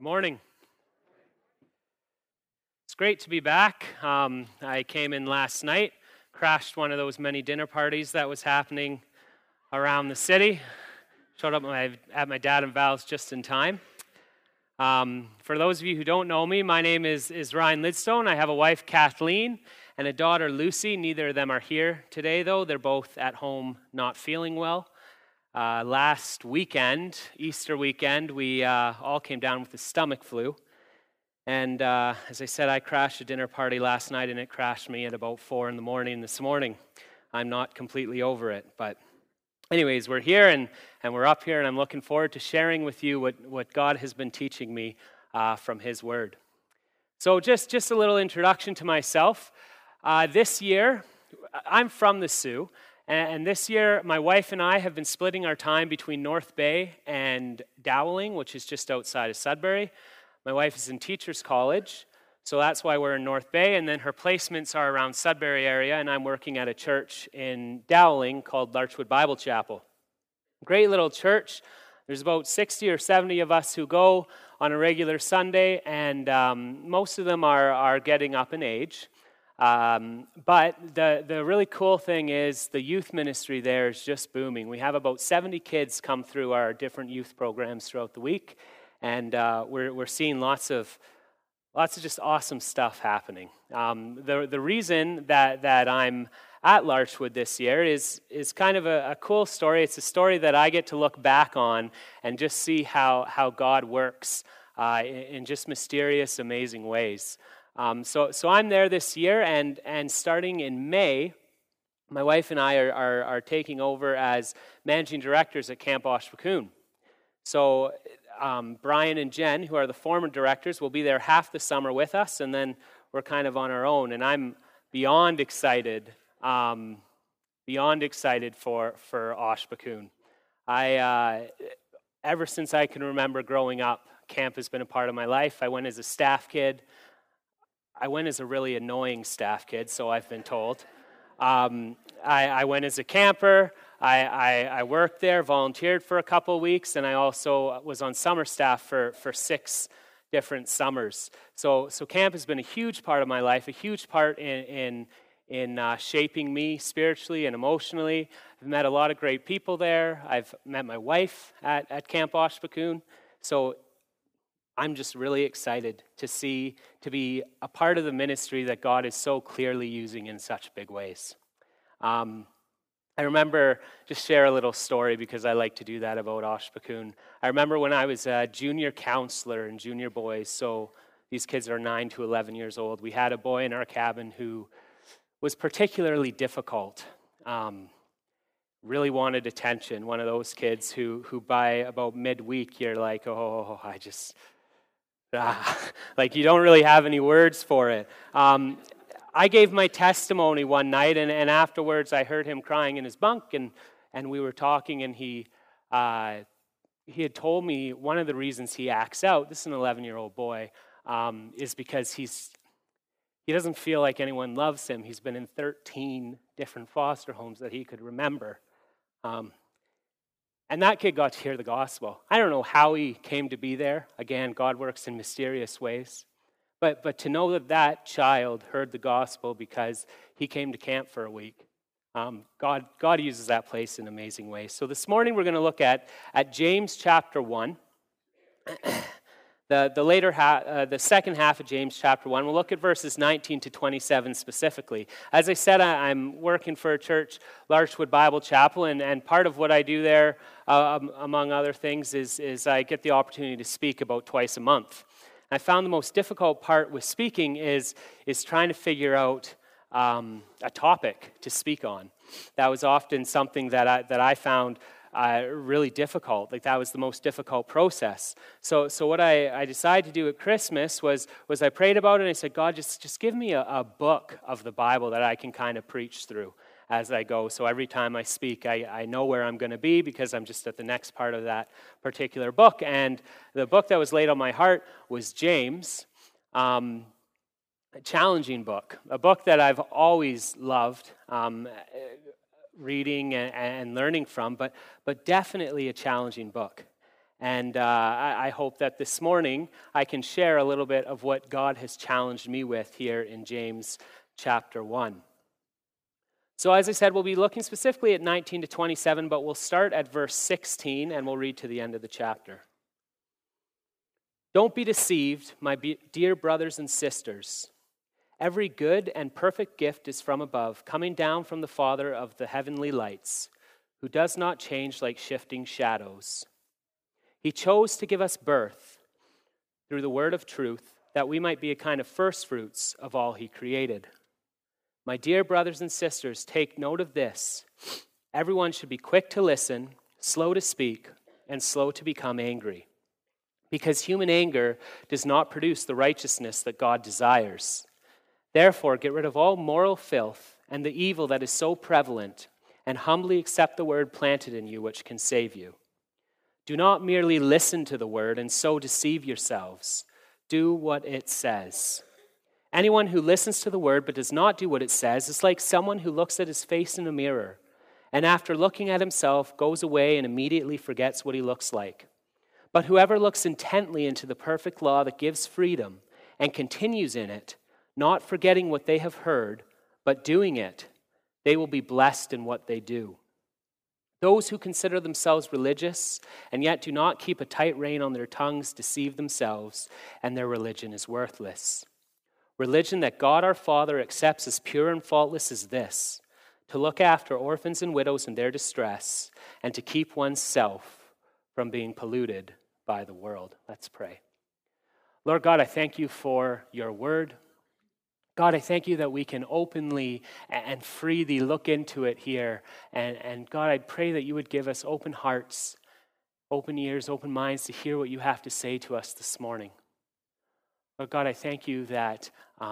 Morning. It's great to be back. I came in last night, crashed one of those many dinner parties that was happening around the city. Showed up at my dad and Val's just in time. For those of you who don't know me, my name is Ryan Lidstone. I have a wife, Kathleen, and a daughter, Lucy. Neither of them are here today, though. They're both at home not feeling well. Last weekend, Easter weekend, we all came down with the stomach flu. And as I said, I crashed a dinner party last night, and it crashed me at about 4 in the morning this morning. I'm not completely over it. But anyways, we're here, and we're up here, and I'm looking forward to sharing with you what God has been teaching me from His Word. So just a little introduction to myself. This year, I'm from the Soo. And this year, my wife and I have been splitting our time between North Bay and Dowling, which is just outside of Sudbury. My wife is in Teachers College, so that's why we're in North Bay. And then her placements are around Sudbury area, and I'm working at a church in Dowling called Larchwood Bible Chapel. Great little church. There's about 60 or 70 of us who go on a regular Sunday, and most of them are getting up in age. But the really cool thing is the youth ministry there is just booming. We have about 70 kids come through our different youth programs throughout the week, and we're seeing lots of just awesome stuff happening. The reason that I'm at Larchwood this year is kind of a cool story. It's a story that I get to look back on and just see how God works in just mysterious, amazing ways. So I'm there this year, and starting in May, my wife and I are taking over as managing directors at Camp Oshpakun. So Brian and Jen, who are the former directors, will be there half the summer with us, and then we're kind of on our own. And I'm beyond excited for Oshpakun. Ever since I can remember growing up, camp has been a part of my life. I went as a staff kid. I went as a really annoying staff kid, so I've been told. I went as a camper. I worked there, volunteered for a couple of weeks, and I also was on summer staff for 6 different summers. So camp has been a huge part of my life, a huge part in shaping me spiritually and emotionally. I've met a lot of great people there. I've met my wife at Camp Oshpakun. So I'm just really excited to be a part of the ministry that God is so clearly using in such big ways. I remember, just share a little story because I like to do that about Oshpakun. I remember when I was a junior counselor in junior boys, so these kids are 9 to 11 years old. We had a boy in our cabin who was particularly difficult, really wanted attention, one of those kids who by about midweek you're like, oh, like you don't really have any words for it. I gave my testimony one night, and afterwards I heard him crying in his bunk, and we were talking, and he had told me one of the reasons he acts out, this is an 11-year-old boy, is because he doesn't feel like anyone loves him. He's been in 13 different foster homes that he could remember. And that kid got to hear the gospel. I don't know how he came to be there. Again, God works in mysterious ways. But to know that child heard the gospel because he came to camp for a week, God uses that place in amazing ways. So this morning we're going to look at James chapter 1. The second half of James chapter 1. We'll look at verses 19 to 27 specifically. As I said, I'm working for a church, Larchwood Bible Chapel, and part of what I do there, among other things, is I get the opportunity to speak about twice a month. I found the most difficult part with speaking is trying to figure out a topic to speak on. That was often something that I found really difficult. Like that was the most difficult process. So what I decided to do at Christmas was I prayed about it, and I said, God, just give me a book of the Bible that I can kind of preach through as I go. So every time I speak, I know where I'm going to be because I'm just at the next part of that particular book. And the book that was laid on my heart was James, a challenging book, a book that I've always loved reading and learning from, but definitely a challenging book. And I hope that this morning I can share a little bit of what God has challenged me with here in James chapter 1. So as I said, we'll be looking specifically at 19 to 27, but we'll start at verse 16 and we'll read to the end of the chapter. Don't be deceived, my dear brothers and sisters. Every good and perfect gift is from above, coming down from the Father of the heavenly lights, who does not change like shifting shadows. He chose to give us birth through the word of truth, that we might be a kind of first fruits of all he created. My dear brothers and sisters, take note of this. Everyone should be quick to listen, slow to speak, and slow to become angry, because human anger does not produce the righteousness that God desires. Therefore, get rid of all moral filth and the evil that is so prevalent, and humbly accept the word planted in you, which can save you. Do not merely listen to the word and so deceive yourselves. Do what it says. Anyone who listens to the word but does not do what it says is like someone who looks at his face in a mirror, and after looking at himself goes away and immediately forgets what he looks like. But whoever looks intently into the perfect law that gives freedom and continues in it, not forgetting what they have heard, but doing it, they will be blessed in what they do. Those who consider themselves religious and yet do not keep a tight rein on their tongues deceive themselves, and their religion is worthless. Religion that God our Father accepts as pure and faultless is this: to look after orphans and widows in their distress, and to keep oneself from being polluted by the world. Let's pray. Lord God, I thank you for your word. God, I thank you that we can openly and freely look into it here. And God, I pray that you would give us open hearts, open ears, open minds to hear what you have to say to us this morning. Lord God, I thank you that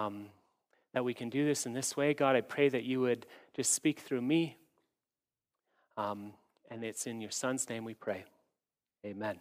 we can do this in this way. God, I pray that you would just speak through me. And it's in your Son's name we pray. Amen.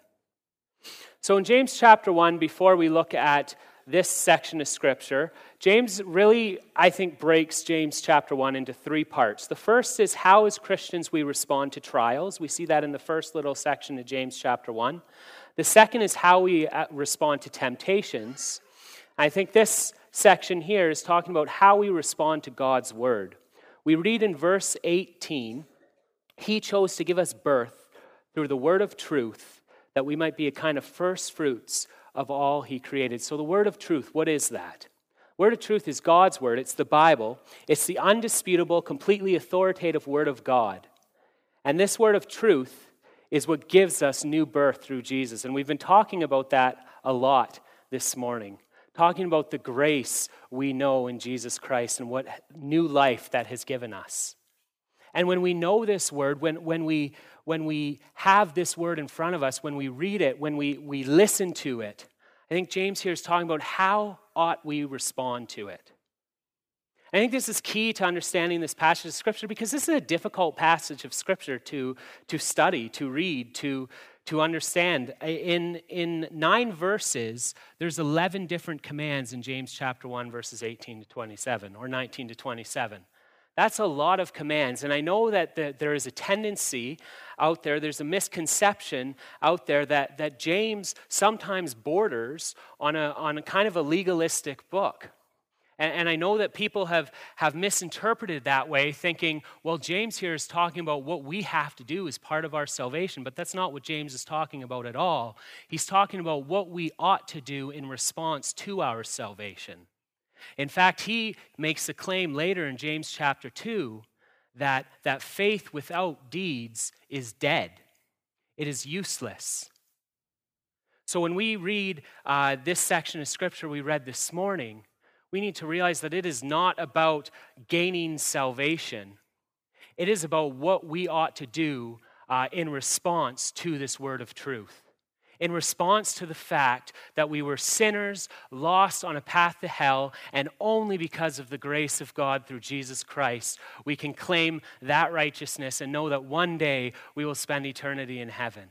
So in James chapter 1, before we look at this section of Scripture, James really, I think, breaks James chapter 1 into three parts. The first is how as Christians we respond to trials. We see that in the first little section of James chapter 1. The second is how we respond to temptations. I think this section here is talking about how we respond to God's word. We read in verse 18, he chose to give us birth through the word of truth, that we might be a kind of first fruits of all he created. So the word of truth, what is that? Word of truth is God's word. It's the Bible. It's the undisputable, completely authoritative word of God. And this word of truth is what gives us new birth through Jesus. And we've been talking about that a lot this morning, talking about the grace we know in Jesus Christ and what new life that has given us. And when we know this word, when we have this word in front of us, when we read it, when we listen to it, I think James here is talking about how ought we respond to it. I think this is key to understanding this passage of Scripture, because this is a difficult passage of Scripture to study, to read, to understand. In 9 verses, there's 11 different commands in James chapter 1, verses 18 to 27, or 19 to 27. That's a lot of commands, and I know that there is a tendency out there, there's a misconception out there that James sometimes borders on a kind of a legalistic book. And I know that people have misinterpreted that way, thinking, well, James here is talking about what we have to do as part of our salvation, but that's not what James is talking about at all. He's talking about what we ought to do in response to our salvation. In fact, he makes a claim later in James chapter 2 that faith without deeds is dead. It is useless. So when we read this section of Scripture we read this morning, we need to realize that it is not about gaining salvation. It is about what we ought to do in response to this word of truth. In response to the fact that we were sinners, lost on a path to hell, and only because of the grace of God through Jesus Christ, we can claim that righteousness and know that one day we will spend eternity in heaven.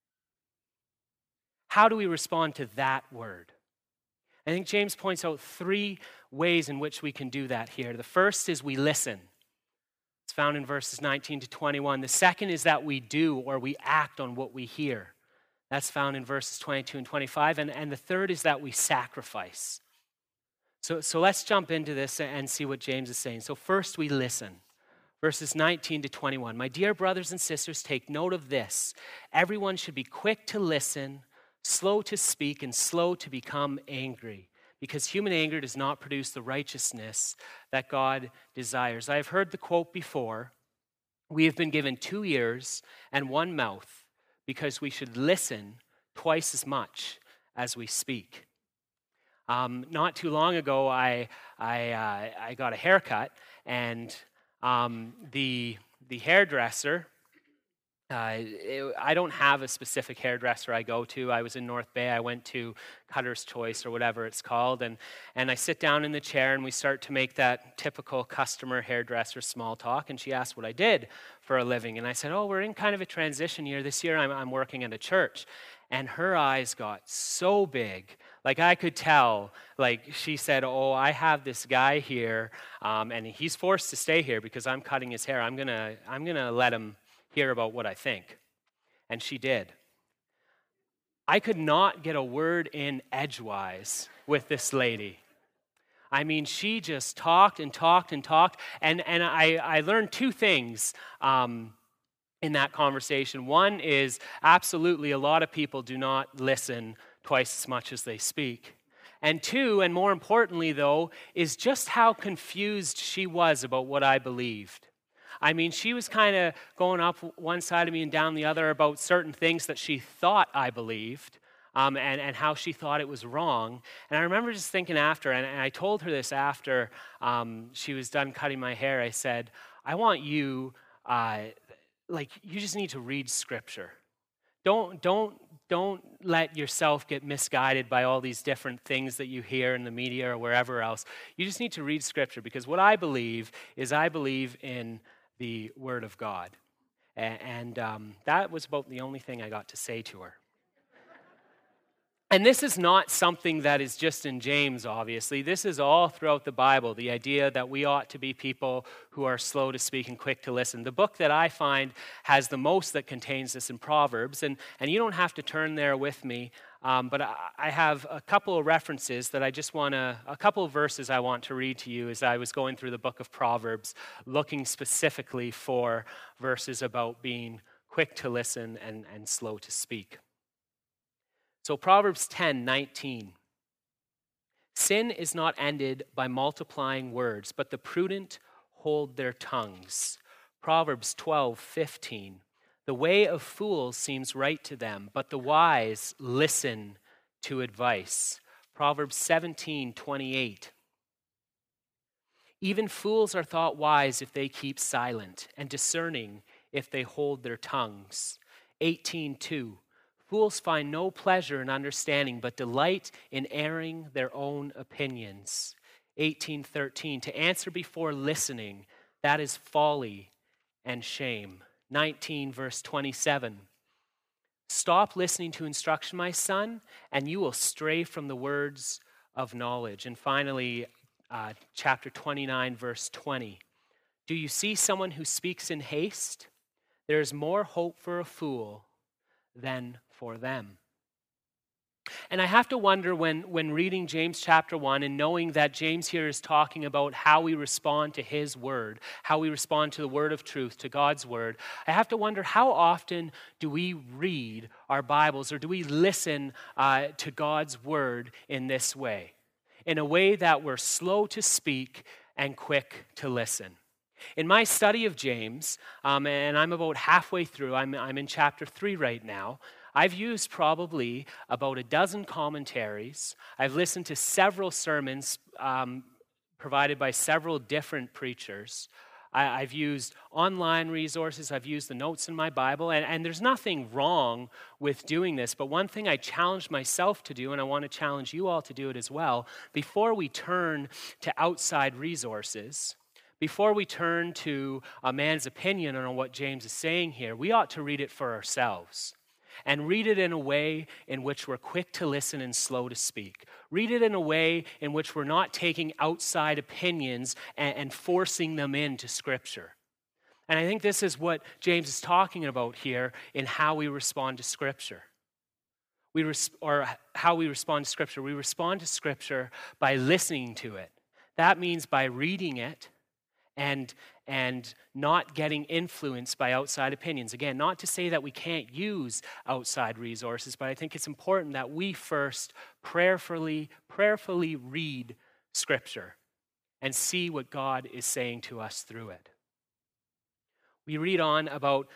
How do we respond to that word? I think James points out 3 ways in which we can do that here. The first is we listen. It's found in verses 19 to 21. The second is that we do, or we act on what we hear. That's found in verses 22 and 25. And the third is that we sacrifice. So let's jump into this and see what James is saying. So first we listen. Verses 19 to 21. My dear brothers and sisters, take note of this. Everyone should be quick to listen, slow to speak, and slow to become angry, because human anger does not produce the righteousness that God desires. I have heard the quote before, we have been given 2 ears and 1 mouth because we should listen twice as much as we speak. Not too long ago, I got a haircut, and the hairdresser, I don't have a specific hairdresser I go to. I was in North Bay. I went to Cutter's Choice or whatever it's called, and I sit down in the chair and we start to make that typical customer hairdresser small talk, and she asked what I did for a living, and I said, oh, we're in kind of a transition year. This year I'm working at a church. And her eyes got so big, like I could tell, like she said, oh, I have this guy here, and he's forced to stay here because I'm cutting his hair. I'm gonna let him hear about what I think. And she did. I could not get a word in edgewise with this lady. I mean, she just talked and talked and talked, and I learned 2 things in that conversation. One is absolutely a lot of people do not listen twice as much as they speak. And 2, and more importantly though, is just how confused she was about what I believed. I mean, she was kind of going up one side of me and down the other about certain things that she thought I believed, and how she thought it was wrong. And I remember just thinking after, and I told her this after she was done cutting my hair, I said, I want you, you just need to read Scripture. Don't let yourself get misguided by all these different things that you hear in the media or wherever else. You just need to read Scripture, because what I believe is I believe in the Word of God. And that was about the only thing I got to say to her. And this is not something that is just in James, obviously. This is all throughout the Bible, the idea that we ought to be people who are slow to speak and quick to listen. The book that I find has the most that contains this in Proverbs, and you don't have to turn there with me, but I have a couple of references that a couple of verses I want to read to you as I was going through the book of Proverbs, looking specifically for verses about being quick to listen and slow to speak. So Proverbs 10:19. Sin is not ended by multiplying words, but the prudent hold their tongues. Proverbs 12:15. The way of fools seems right to them, but the wise listen to advice. Proverbs 17:28. Even fools are thought wise if they keep silent, and discerning if they hold their tongues. 18:2. Fools find no pleasure in understanding, but delight in airing their own opinions. 18:13. To answer before listening, that is folly and shame. 19 verse 27. Stop listening to instruction, my son, and you will stray from the words of knowledge. And finally, chapter 29 verse 20. Do you see someone who speaks in haste? There is more hope for a fool than for them. And I have to wonder when reading James chapter 1 and knowing that James here is talking about how we respond to his word, how we respond to the word of truth, to God's word, I have to wonder how often do we read our Bibles or do we listen to God's word in this way? In a way that we're slow to speak and quick to listen. In my study of James, and I'm about halfway through, I'm in chapter 3 right now, I've used probably about a dozen commentaries. I've listened to several sermons provided by several different preachers. I've used online resources. I've used the notes in my Bible. And there's nothing wrong with doing this. But one thing I challenged myself to do, and I want to challenge you all to do it as well, before we turn to outside resources, before we turn to a man's opinion on what James is saying here, we ought to read it for ourselves. And read it in a way in which we're quick to listen and slow to speak. Read it in a way in which we're not taking outside opinions and forcing them into Scripture. And I think this is what James is talking about here in how we respond to Scripture. or how we respond to Scripture. We respond to Scripture by listening to it. That means by reading it and not getting influenced by outside opinions. Again, not to say that we can't use outside resources, but I think it's important that we first prayerfully read Scripture and see what God is saying to us through it. We read on about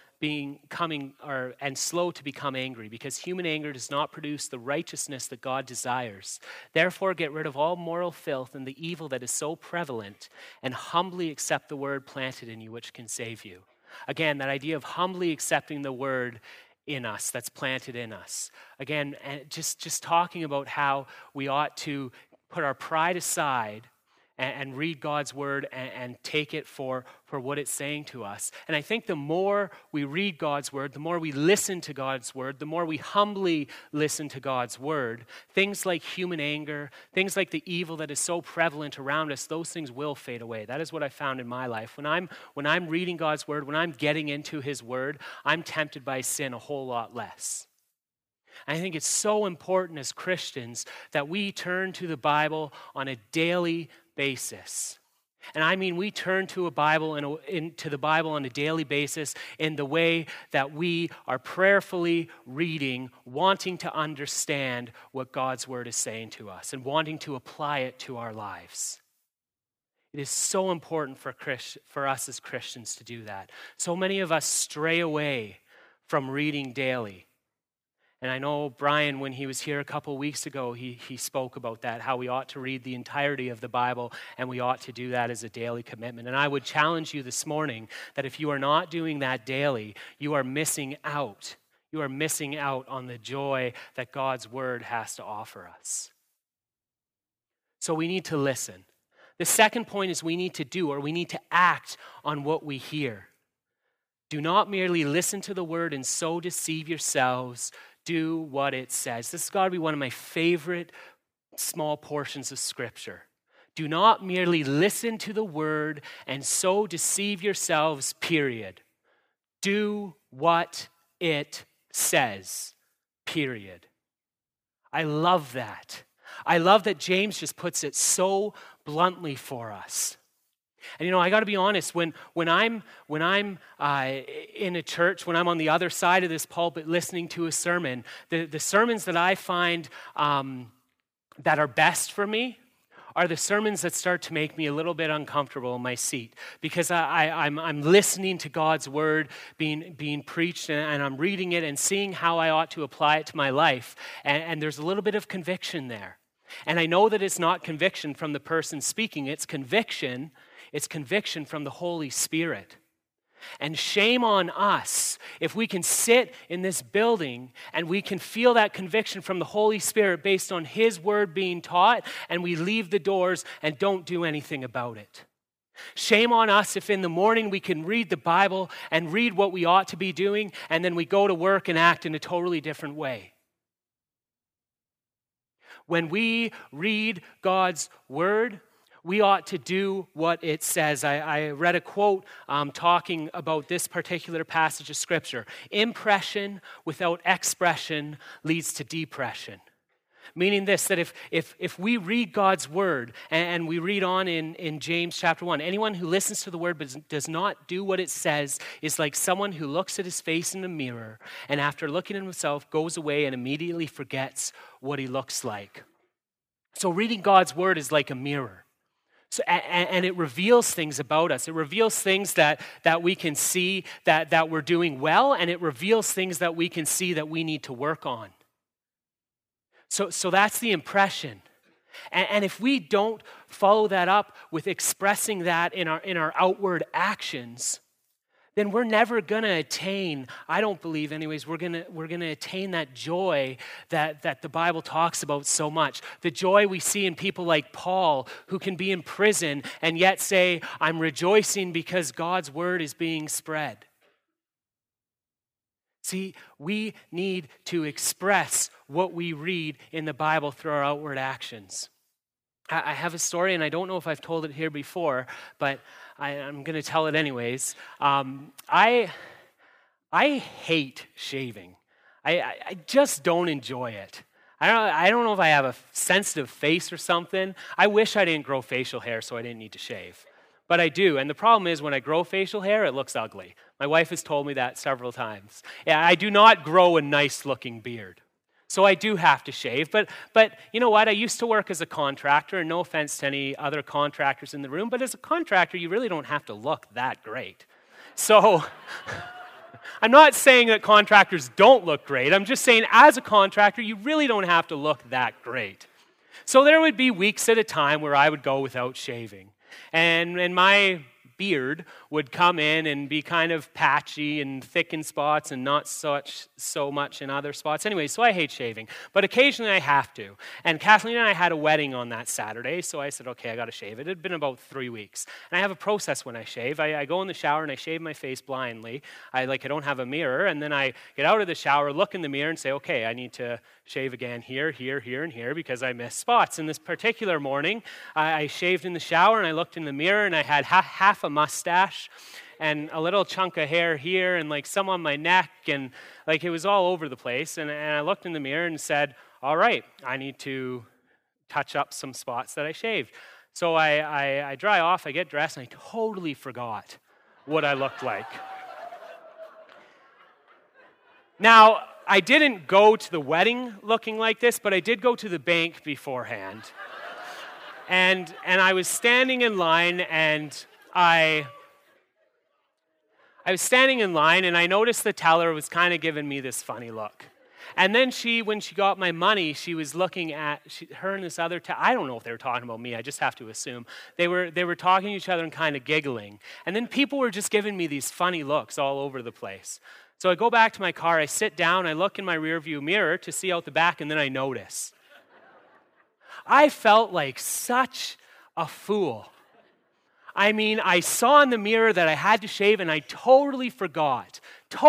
and slow to become angry, because human anger does not produce the righteousness that God desires. Therefore, get rid of all moral filth and the evil that is so prevalent, and humbly accept the word planted in you, which can save you. Again, that idea of humbly accepting the word in us, that's planted in us. Again, just talking about how we ought to put our pride aside and read God's word and take it for what it's saying to us. And I think the more we read God's word, the more we listen to God's word, the more we humbly listen to God's word, things like human anger, things like the evil that is so prevalent around us, those things will fade away. That is what I found in my life. When I'm reading God's word, when I'm getting into his word, I'm tempted by sin a whole lot less. I think it's so important as Christians that we turn to the Bible on a daily basis. And I mean, we turn to the Bible on a daily basis in the way that we are prayerfully reading, wanting to understand what God's word is saying to us and wanting to apply it to our lives. It is so important for us as Christians to do that. So many of us stray away from reading daily. And I know Brian, when he was here a couple weeks ago, he spoke about that, how we ought to read the entirety of the Bible, and we ought to do that as a daily commitment. And I would challenge you this morning that if you are not doing that daily, you are missing out. You are missing out on the joy that God's word has to offer us. So we need to listen. The second point is we need to act on what we hear. Do not merely listen to the word and so deceive yourselves. Do what it says. This has got to be one of my favorite small portions of Scripture. Do not merely listen to the word and so deceive yourselves, period. Do what it says, period. I love that. I love that James just puts it so bluntly for us. And I got to be honest, when I'm in a church, when I'm on the other side of this pulpit listening to a sermon, the sermons that I find that are best for me are the sermons that start to make me a little bit uncomfortable in my seat, because I'm listening to God's word being preached, and I'm reading it and seeing how I ought to apply it to my life, and there's a little bit of conviction there. And I know that it's not conviction from the person speaking, it's conviction from the Holy Spirit. And shame on us if we can sit in this building and we can feel that conviction from the Holy Spirit based on his word being taught, and we leave the doors and don't do anything about it. Shame on us if in the morning we can read the Bible and read what we ought to be doing, and then we go to work and act in a totally different way. When we read God's word, we ought to do what it says. I read a quote talking about this particular passage of Scripture. Impression without expression leads to depression. Meaning this, that if we read God's word, and we read on in James chapter 1, anyone who listens to the word but does not do what it says is like someone who looks at his face in the mirror and after looking at himself goes away and immediately forgets what he looks like. So reading God's word is like a mirror. So, and it reveals things about us. It reveals things that we can see that we're doing well, and it reveals things that we can see that we need to work on. So that's the impression. And if we don't follow that up with expressing that in our outward actions, then we're never going to attain, I don't believe anyways, we're going to attain that joy that the Bible talks about so much. The joy we see in people like Paul, who can be in prison and yet say, I'm rejoicing because God's word is being spread. See, we need to express what we read in the Bible through our outward actions. I have a story, and I don't know if I've told it here before, but I'm going to tell it anyways. I hate shaving. I just don't enjoy it. I don't know if I have a sensitive face or something. I wish I didn't grow facial hair so I didn't need to shave. But I do, and the problem is when I grow facial hair, it looks ugly. My wife has told me that several times. Yeah, I do not grow a nice-looking beard. So I do have to shave, but you know what? I used to work as a contractor, and no offense to any other contractors in the room, but as a contractor, you really don't have to look that great. So I'm not saying that contractors don't look great. I'm just saying as a contractor, you really don't have to look that great. So there would be weeks at a time where I would go without shaving. And my beard would come in and be kind of patchy and thick in spots and not so much in other spots. Anyway, so I hate shaving. But occasionally I have to. And Kathleen and I had a wedding on that Saturday, so I said, okay, I got to shave. It had been about 3 weeks. And I have a process when I shave. I go in the shower and I shave my face blindly. I don't have a mirror. And then I get out of the shower, look in the mirror and say, okay, I need to shave again here, here, here, and here because I missed spots. And this particular morning, I shaved in the shower and I looked in the mirror and I had half a mustache and a little chunk of hair here and like some on my neck and like it was all over the place. And I looked in the mirror and said, all right, I need to touch up some spots that I shaved. So I dry off, I get dressed, and I totally forgot what I looked like. Now, I didn't go to the wedding looking like this, but I did go to the bank beforehand. And I was standing in line, and I was standing in line, and I noticed the teller was kind of giving me this funny look. And then when she got my money, she was looking at her and this other I don't know if they were talking about me. I just have to assume they were talking to each other and kind of giggling. And then people were just giving me these funny looks all over the place. So I go back to my car, I sit down, I look in my rearview mirror to see out the back, and then I notice. I felt like such a fool. I mean, I saw in the mirror that I had to shave, and I totally forgot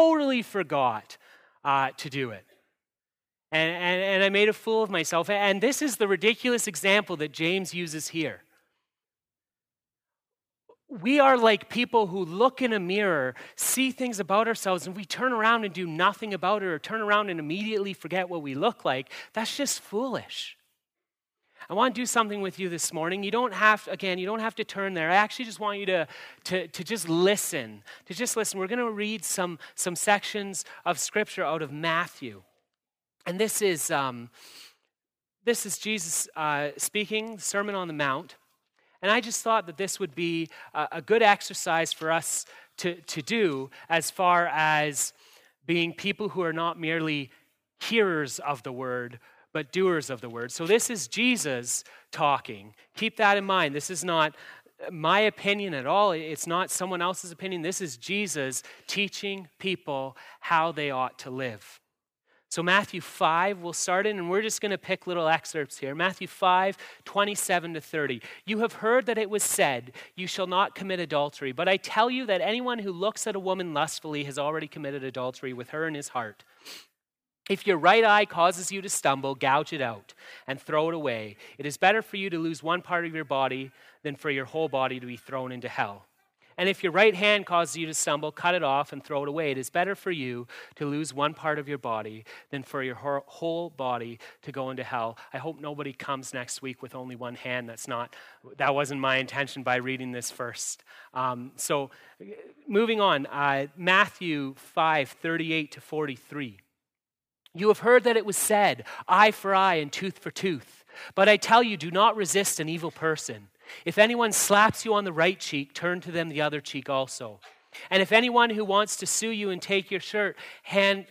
to do it. And I made a fool of myself. And this is the ridiculous example that James uses here. We are like people who look in a mirror, see things about ourselves, and we turn around and do nothing about it, or turn around and immediately forget what we look like. That's just foolish. I want to do something with you this morning. You don't have to turn there. I actually just want you to just listen. We're going to read some sections of Scripture out of Matthew. And this is Jesus speaking, Sermon on the Mount. And I just thought that this would be a good exercise for us to do as far as being people who are not merely hearers of the word, but doers of the word. So this is Jesus talking. Keep that in mind. This is not my opinion at all. It's not someone else's opinion. This is Jesus teaching people how they ought to live. So Matthew 5, we'll start in, and we're just going to pick little excerpts here. Matthew 5, 27 to 30. You have heard that it was said, you shall not commit adultery. But I tell you that anyone who looks at a woman lustfully has already committed adultery with her in his heart. If your right eye causes you to stumble, gouge it out and throw it away. It is better for you to lose one part of your body than for your whole body to be thrown into hell. And if your right hand causes you to stumble, cut it off and throw it away. It is better for you to lose one part of your body than for your whole body to go into hell. I hope nobody comes next week with only one hand. That wasn't my intention by reading this first. So moving on, Matthew 5, 38 to 43. You have heard that it was said, eye for eye and tooth for tooth. But I tell you, do not resist an evil person. If anyone slaps you on the right cheek, turn to them the other cheek also. And if anyone who wants to sue you and take your shirt, hand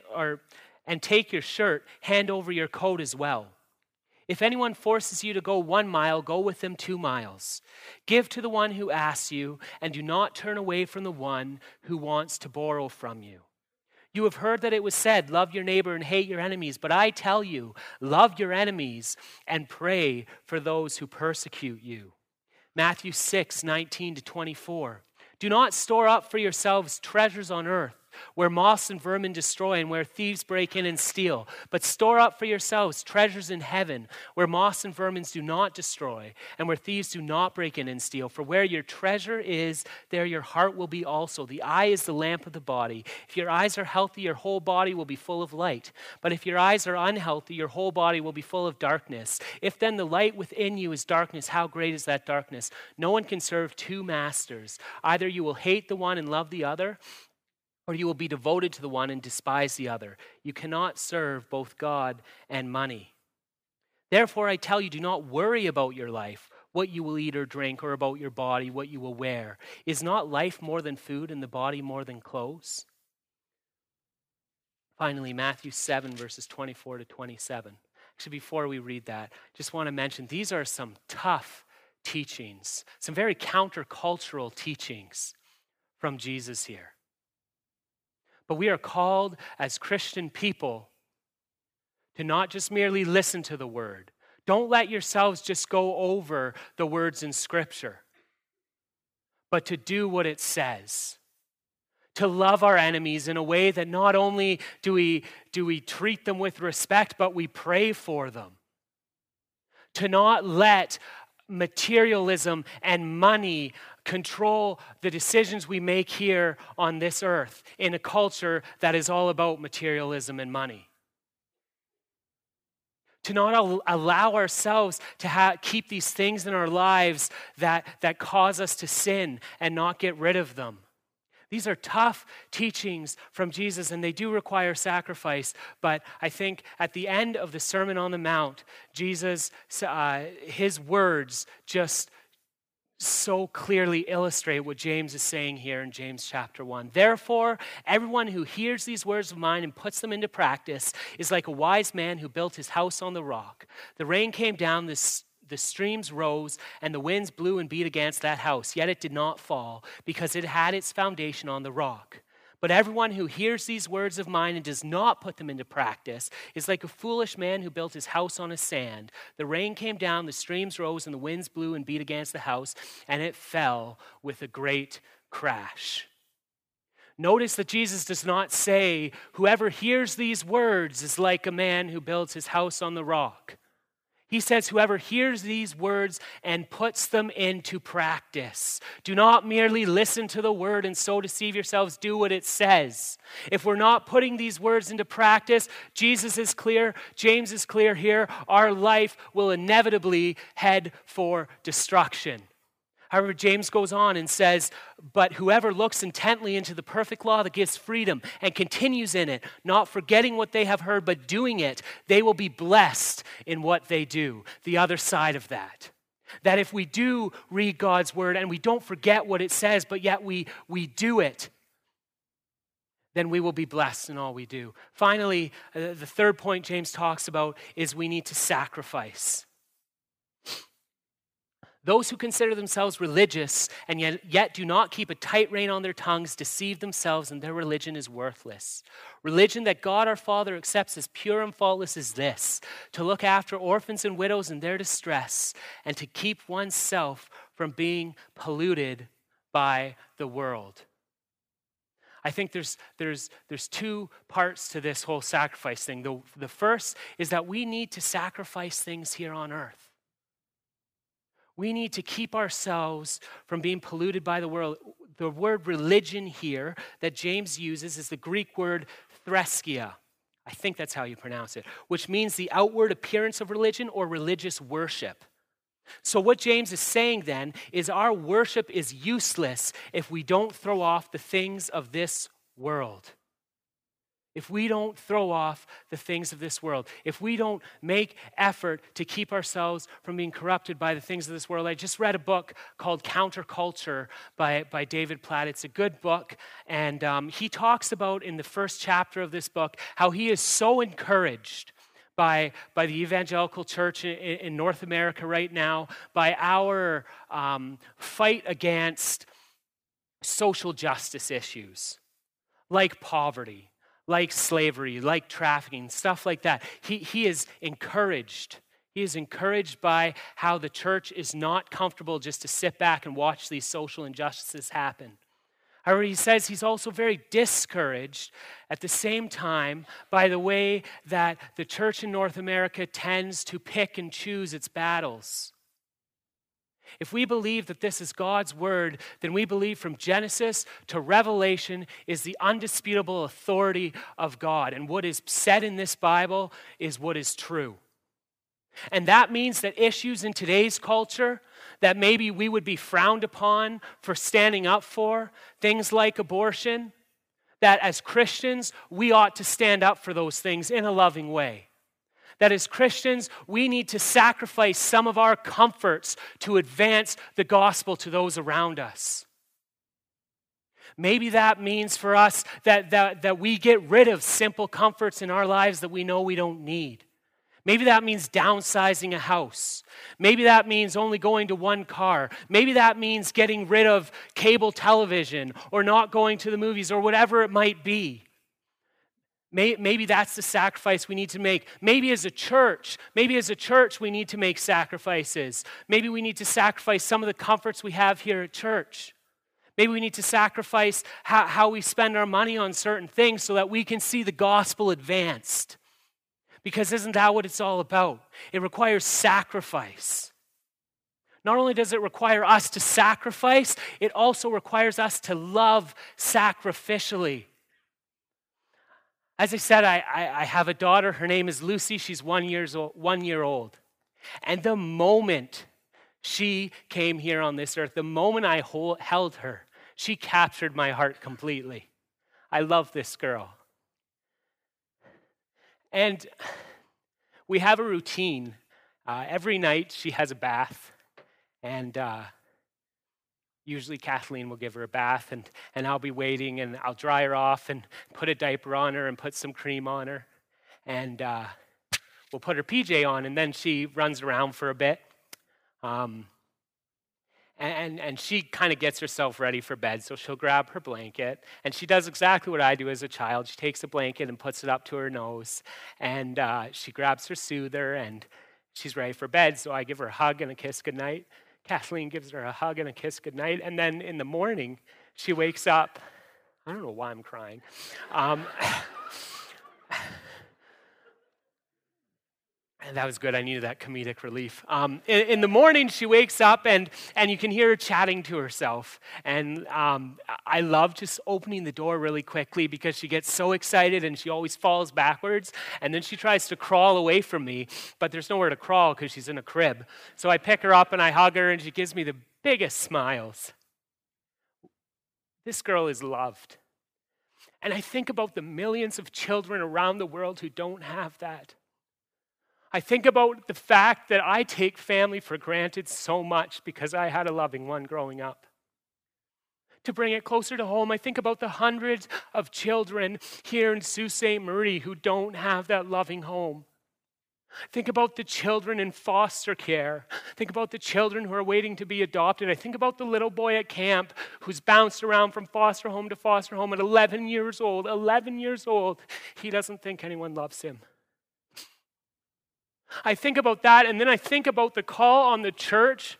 over your coat as well. If anyone forces you to go 1 mile, go with them 2 miles. Give to the one who asks you, and do not turn away from the one who wants to borrow from you. You have heard that it was said, love your neighbor and hate your enemies. But I tell you, love your enemies and pray for those who persecute you. Matthew 6, 19 to 24. Do not store up for yourselves treasures on earth, where moths and vermin destroy and where thieves break in and steal. But store up for yourselves treasures in heaven, where moths and vermin do not destroy and where thieves do not break in and steal. For where your treasure is, there your heart will be also. The eye is the lamp of the body. If your eyes are healthy, your whole body will be full of light. But if your eyes are unhealthy, your whole body will be full of darkness. If then the light within you is darkness, how great is that darkness? No one can serve two masters. Either you will hate the one and love the other, or you will be devoted to the one and despise the other. You cannot serve both God and money. Therefore, I tell you, do not worry about your life, what you will eat or drink, or about your body, what you will wear. Is not life more than food and the body more than clothes? Finally, Matthew 7, verses 24 to 27. Actually, before we read that, just want to mention these are some tough teachings, some very countercultural teachings from Jesus here. But we are called as Christian people to not just merely listen to the word. Don't let yourselves just go over the words in Scripture, but to do what it says. To love our enemies in a way that not only do we treat them with respect, but we pray for them. To not let materialism and money control the decisions we make here on this earth in a culture that is all about materialism and money. To not allow ourselves to keep these things in our lives that cause us to sin and not get rid of them. These are tough teachings from Jesus, and they do require sacrifice. But I think at the end of the Sermon on the Mount, Jesus, his words just so clearly illustrate what James is saying here in James chapter 1. Therefore, everyone who hears these words of mine and puts them into practice is like a wise man who built his house on the rock. The rain came down, the streams rose, and the winds blew and beat against that house. Yet it did not fall, because it had its foundation on the rock. But everyone who hears these words of mine and does not put them into practice is like a foolish man who built his house on a sand. The rain came down, the streams rose, and the winds blew and beat against the house, and it fell with a great crash. Notice that Jesus does not say, whoever hears these words is like a man who builds his house on the rock. He says, whoever hears these words and puts them into practice. Do not merely listen to the word and so deceive yourselves. Do what it says. If we're not putting these words into practice, Jesus is clear, James is clear here, our life will inevitably head for destruction. However, James goes on and says, but whoever looks intently into the perfect law that gives freedom and continues in it, not forgetting what they have heard, but doing it, they will be blessed in what they do. The other side of that. That if we do read God's word and we don't forget what it says, but yet we do it, then we will be blessed in all we do. Finally, the third point James talks about is we need to sacrifice. Those who consider themselves religious and yet do not keep a tight rein on their tongues deceive themselves, and their religion is worthless. Religion that God our Father accepts as pure and faultless is this: to look after orphans and widows in their distress and to keep oneself from being polluted by the world. I think there's two parts to this whole sacrifice thing. The first is that we need to sacrifice things here on earth. We need to keep ourselves from being polluted by the world. The word religion here that James uses is the Greek word threskia. I think that's how you pronounce it, which means the outward appearance of religion or religious worship. So what James is saying then is our worship is useless if we don't throw off the things of this world. If we don't throw off the things of this world, if we don't make effort to keep ourselves from being corrupted by the things of this world. I just read a book called Counterculture by David Platt. It's a good book, and he talks about in the first chapter of this book how he is so encouraged by the evangelical church in North America right now, by our fight against social justice issues like poverty, like slavery, like trafficking, stuff like that. He is encouraged. He is encouraged by how the church is not comfortable just to sit back and watch these social injustices happen. However, he says he's also very discouraged at the same time by the way that the church in North America tends to pick and choose its battles. If we believe that this is God's word, then we believe from Genesis to Revelation is the undisputable authority of God. And what is said in this Bible is what is true. And that means that issues in today's culture that maybe we would be frowned upon for standing up for, things like abortion, that as Christians, we ought to stand up for those things in a loving way. That as Christians, we need to sacrifice some of our comforts to advance the gospel to those around us. Maybe that means for us that we get rid of simple comforts in our lives that we know we don't need. Maybe that means downsizing a house. Maybe that means only going to one car. Maybe that means getting rid of cable television or not going to the movies or whatever it might be. Maybe that's the sacrifice we need to make. Maybe as a church we need to make sacrifices. Maybe we need to sacrifice some of the comforts we have here at church. Maybe we need to sacrifice how we spend our money on certain things so that we can see the gospel advanced. Because isn't that what it's all about? It requires sacrifice. Not only does it require us to sacrifice, it also requires us to love sacrificially. As I said, I have a daughter. Her name is Lucy. She's 1 year old. And the moment she came here on this earth, the moment I held her, she captured my heart completely. I love this girl. And we have a routine. Every night she has a bath. And usually Kathleen will give her a bath, and I'll be waiting, and I'll dry her off and put a diaper on her and put some cream on her. And we'll put her PJ on, and then she runs around for a bit. And she kind of gets herself ready for bed, so she'll grab her blanket, and she does exactly what I do as a child. She takes a blanket and puts it up to her nose, and she grabs her soother, and she's ready for bed, so I give her a hug and a kiss goodnight. Kathleen gives her a hug and a kiss goodnight, and then in the morning, she wakes up. I don't know why I'm crying. And that was good. I needed that comedic relief. In the morning, she wakes up, and you can hear her chatting to herself. And I love just opening the door really quickly because she gets so excited, and she always falls backwards. And then she tries to crawl away from me, but there's nowhere to crawl because she's in a crib. So I pick her up, and I hug her, and she gives me the biggest smiles. This girl is loved. And I think about the millions of children around the world who don't have that. I think about the fact that I take family for granted so much because I had a loving one growing up. To bring it closer to home, I think about the hundreds of children here in Sault Ste. Marie who don't have that loving home. Think about the children in foster care. Think about the children who are waiting to be adopted. I think about the little boy at camp who's bounced around from foster home to foster home at 11 years old. 11 years old. He doesn't think anyone loves him. I think about that, and then I think about the call on the church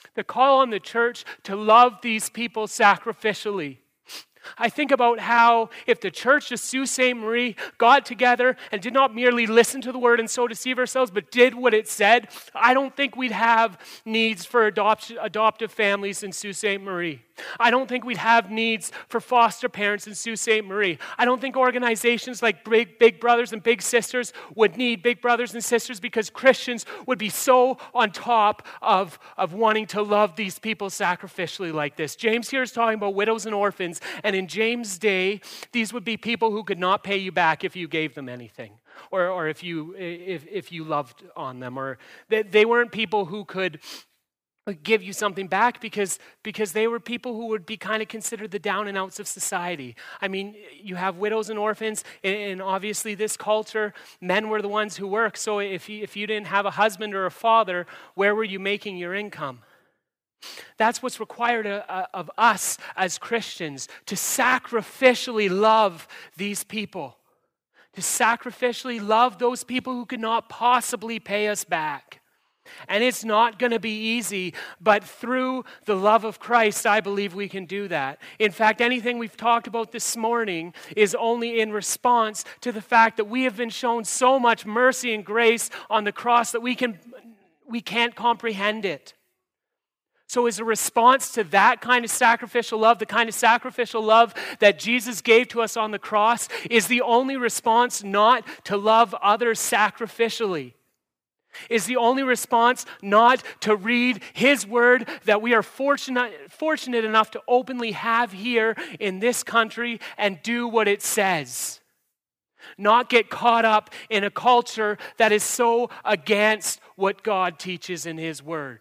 to love these people sacrificially. I think about how if the church of Sault Ste. Marie got together and did not merely listen to the word and so deceive ourselves, but did what it said, I don't think we'd have needs for adoptive families in Sault Ste. Marie. I don't think we'd have needs for foster parents in Sault Ste. Marie. I don't think organizations like Big Brothers and Big Sisters would need Big Brothers and Sisters because Christians would be so on top of wanting to love these people sacrificially like this. James here is talking about widows and orphans, and in James' day, these would be people who could not pay you back if you gave them anything, or if you loved on them, or they weren't people who could give you something back because they were people who would be kind of considered the down and outs of society. I mean, you have widows and orphans, and obviously this culture, men were the ones who worked. So if you didn't have a husband or a father, where were you making your income? That's what's required of us as Christians, to sacrificially love these people, to sacrificially love those people who could not possibly pay us back. And it's not going to be easy, but through the love of Christ, I believe we can do that. In fact, anything we've talked about this morning is only in response to the fact that we have been shown so much mercy and grace on the cross that we can't comprehend it. So as a response to that kind of sacrificial love, the kind of sacrificial love that Jesus gave to us on the cross, is the only response not to love others sacrificially. Is the only response not to read His Word that we are fortunate enough to openly have here in this country and do what it says. Not get caught up in a culture that is so against what God teaches in His Word.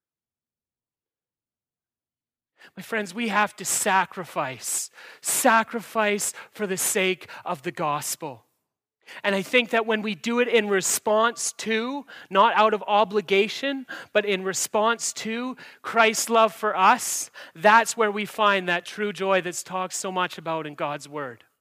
My friends, we have to sacrifice for the sake of the gospel. And I think that when we do it in response to, not out of obligation, but in response to Christ's love for us, that's where we find that true joy that's talked so much about in God's Word.